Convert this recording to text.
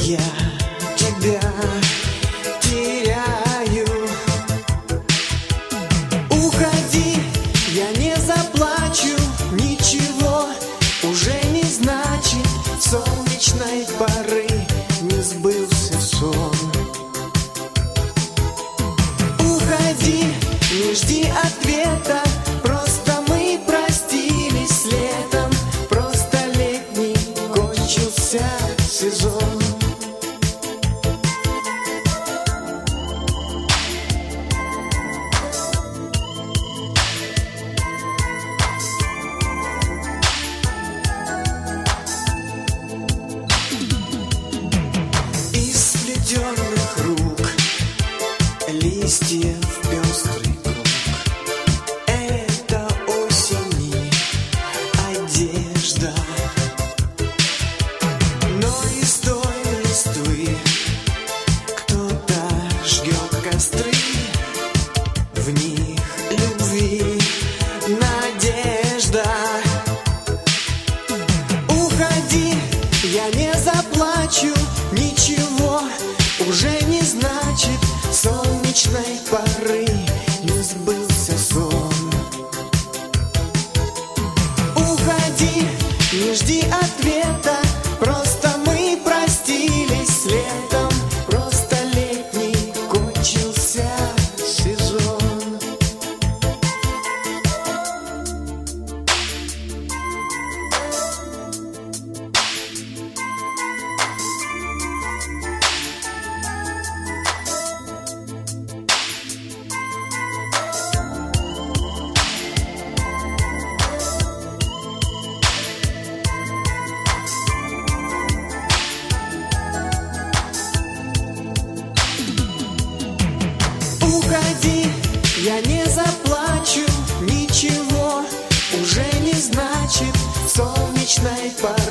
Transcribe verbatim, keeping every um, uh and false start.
я тебя теряю. Уходи, я не заплачу, ничего уже не значит. Солнечной поры не сбылся сон. Уходи, не жди ответа, просто мы простились летом, просто летний кончился сезон. Из сплетенных рук листьев пестрый круг — это осени одежда. Но из той листвы кто-то жгет костры, в них любви надежда. Уходи, я не заплачу, ничего уже не значит. Солнечной поры не сбылся сон. Уходи, не жди ответа, просто мы простились летом, просто летний кончился сезон. Уходи, я не заплачу, ничего уже не значит. Солнечной поры